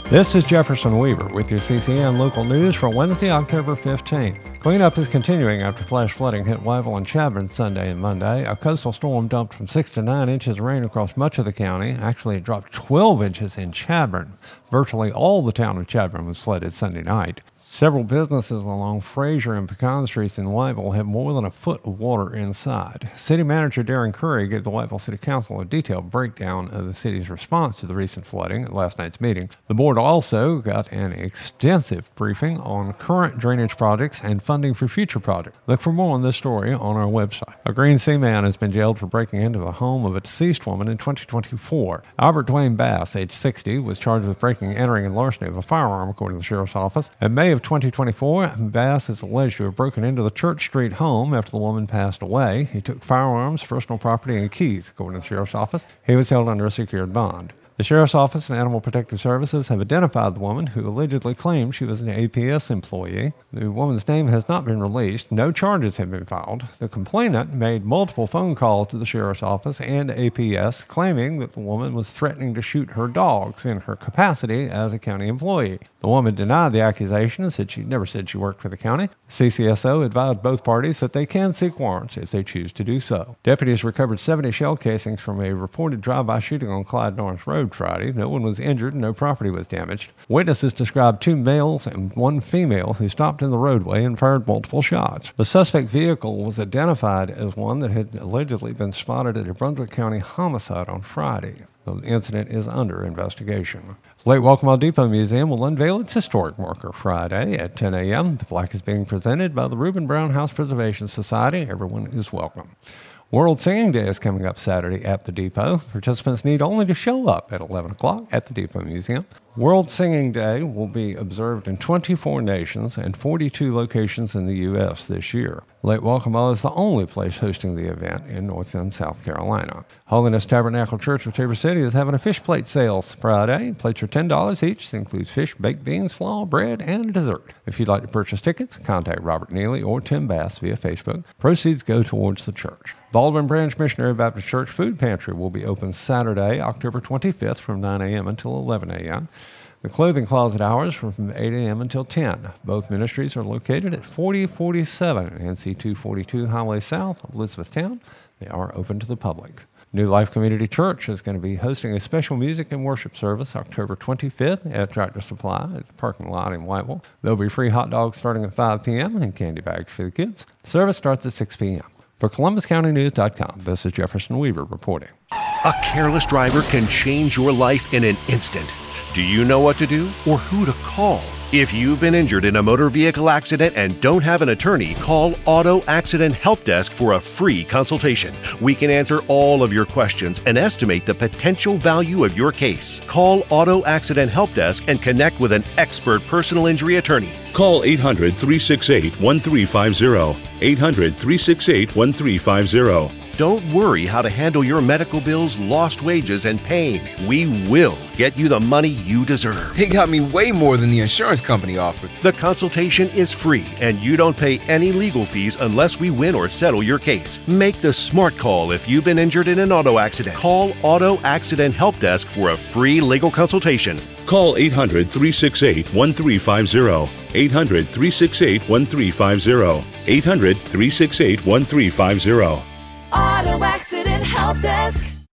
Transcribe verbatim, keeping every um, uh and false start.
This is Jefferson Weaver with your C C N local news for Wednesday, October fifteenth. Cleanup is continuing after flash flooding hit Wyville and Chadron Sunday and Monday. A coastal storm dumped from six to nine inches of rain across much of the county. Actually, it dropped twelve inches in Chadron. Virtually all the town of Chadron was flooded Sunday night. Several businesses along Fraser and Pecan Streets in Wyville have more than a foot of water inside. City Manager Darren Curry gave the Wyville City Council a detailed breakdown of the city's response to the recent flooding at last night's meeting. The board also got an extensive briefing on current drainage projects and funding for future projects. Look for more on this story on our website. A Green Sea man has been jailed for breaking into the home of a deceased woman in twenty twenty-four. Albert Dwayne Bass, age sixty, was charged with breaking, entering, and larceny of a firearm, according to the sheriff's office. In May of twenty twenty-four, Bass is alleged to have broken into the Church Street home after the woman passed away. He took firearms, personal property, and keys, according to the sheriff's office. He was held under a secured bond. The Sheriff's Office and Animal Protective Services have identified the woman who allegedly claimed she was an A P S employee. The woman's name has not been released. No charges have been filed. The complainant made multiple phone calls to the Sheriff's Office and A P S, claiming that the woman was threatening to shoot her dogs in her capacity as a county employee. The woman denied the accusation and said she never said she worked for the county. C C S O advised both parties that they can seek warrants if they choose to do so. Deputies recovered seventy shell casings from a reported drive-by shooting on Clyde Norris Road Friday. No one was injured and no property was damaged. Witnesses described two males and one female who stopped in the roadway and fired multiple shots. The suspect vehicle was identified as one that had allegedly been spotted at a Brunswick County homicide on Friday. The incident is under investigation. Lake Waccamaw Depot Museum will unveil its historic marker Friday at ten a.m. The plaque is being presented by the Reuben Brown House Preservation Society. Everyone is welcome. World Singing Day is coming up Saturday at the Depot. Participants need only to show up at eleven o'clock at the Depot Museum. World Singing Day will be observed in twenty-four nations and forty-two locations in the U S this year. Lake Waccamaw is the only place hosting the event in North and South Carolina. Holiness Tabernacle Church of Tabor City is having a fish plate sale Friday. Plates are ten dollars each. It includes fish, baked beans, slaw, bread, and dessert. If you'd like to purchase tickets, contact Robert Neely or Tim Bass via Facebook. Proceeds go towards the church. Baldwin Branch Missionary Baptist Church Food Pantry will be open Saturday, October twenty-fifth from nine a.m. until eleven a.m. The clothing closet hours are from eight a.m. until ten. Both ministries are located at forty forty-seven N C two forty-two Highway South, Elizabethtown. They are open to the public. New Life Community Church is going to be hosting a special music and worship service October twenty-fifth at Tractor Supply at the parking lot in Wyville. There'll be free hot dogs starting at five p.m. and candy bags for the kids. The service starts at six p.m. For Columbus County News dot com, this is Jefferson Weaver reporting. A careless driver can change your life in an instant. Do you know what to do or who to call? If you've been injured in a motor vehicle accident and don't have an attorney, call Auto Accident Help Desk for a free consultation. We can answer all of your questions and estimate the potential value of your case. Call Auto Accident Help Desk and connect with an expert personal injury attorney. Call eight hundred, three six eight, one three five zero. eight hundred, three six eight, one three five zero. Don't worry how to handle your medical bills, lost wages, and pain. We will get you the money you deserve. They got me way more than the insurance company offered. The consultation is free, and you don't pay any legal fees unless we win or settle your case. Make the smart call if you've been injured in an auto accident. Call Auto Accident Help Desk for a free legal consultation. Call eight hundred, three six eight, one three five zero. eight hundred, three six eight, one three five zero. eight hundred, three six eight, one three five zero. Auto Accident Help